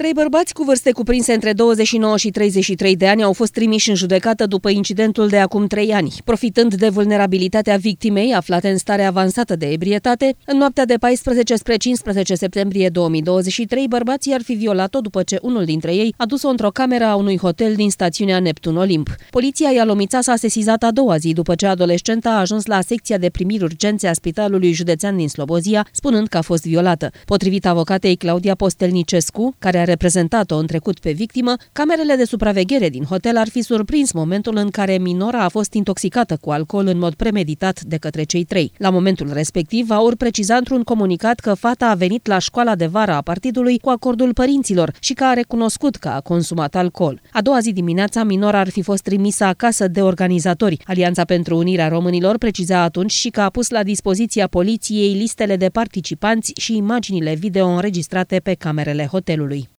3 bărbați cu vârste cuprinse între 29 și 33 de ani au fost trimiși în judecată după incidentul de acum 3 ani. Profitând de vulnerabilitatea victimei, aflate în stare avansată de ebrietate, în noaptea de 14 spre 15 septembrie 2023, bărbații ar fi violat-o după ce unul dintre ei a dus-o într-o cameră a unui hotel din stațiunea Neptun Olimp. Poliția Ialomița s-a sesizat a doua zi după ce adolescenta a ajuns la secția de primiri urgențe a Spitalului Județean din Slobozia, spunând că a fost violată. Potrivit avocatei Claudia Postelnicescu, care a reprezentat-o în trecut pe victimă, camerele de supraveghere din hotel ar fi surprins momentul în care minora a fost intoxicată cu alcool în mod premeditat de către cei 3. La momentul respectiv, AUR preciza într-un comunicat că fata a venit la școala de vară a partidului cu acordul părinților și că a recunoscut că a consumat alcool. A doua zi dimineața, minora ar fi fost trimisă acasă de organizatori. Alianța pentru Unirea Românilor preciza atunci și că a pus la dispoziția poliției listele de participanți și imaginile video înregistrate pe camerele hotelului.